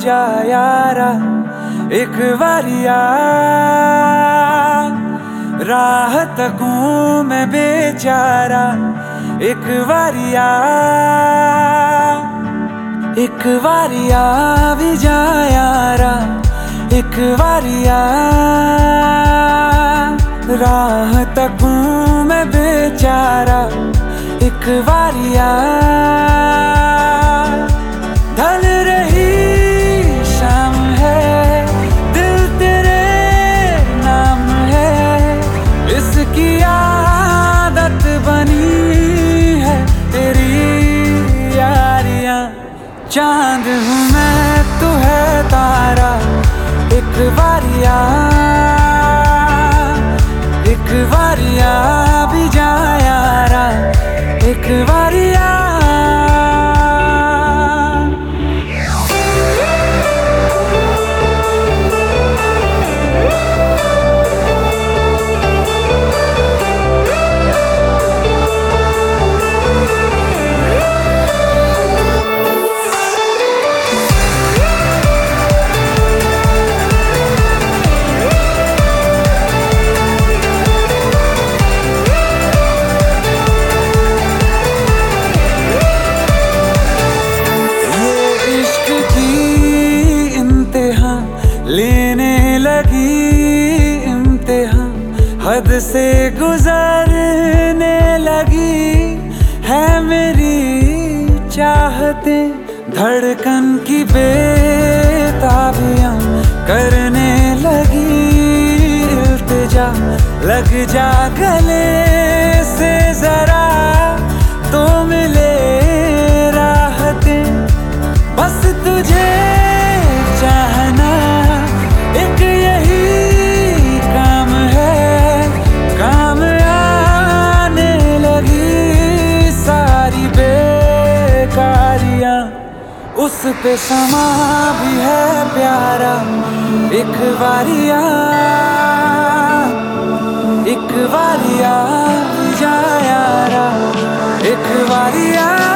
जा यारा एक बारिया, राह तकूं मैं बेचारा एक बारिया, एक बारिया भी जा यारा एक बारिया, राह तकूं मैं बेचारा एक बारिया। ढल रही शाम है, दिल तेरे नाम है, इसकी आदत बनी है तेरी यारियां। चांद हूँ मैं तू है तारा एक बारिया, एक बारिया भी जा यारा एक बारिया। लेने लगी इम्तिहान, हद से गुजरने लगी है मेरी चाहतें, धड़कन की बेताबियां करने लगी इल्तिजा, लग जा गले से जरा तो मिले राहतें, बस तुझे चाहना एक यही काम है, काम आने लगी सारी बेकारियां, उस पे समा भी है प्यारा एक बारिया, एक बारिया जा यारा एक बारिया।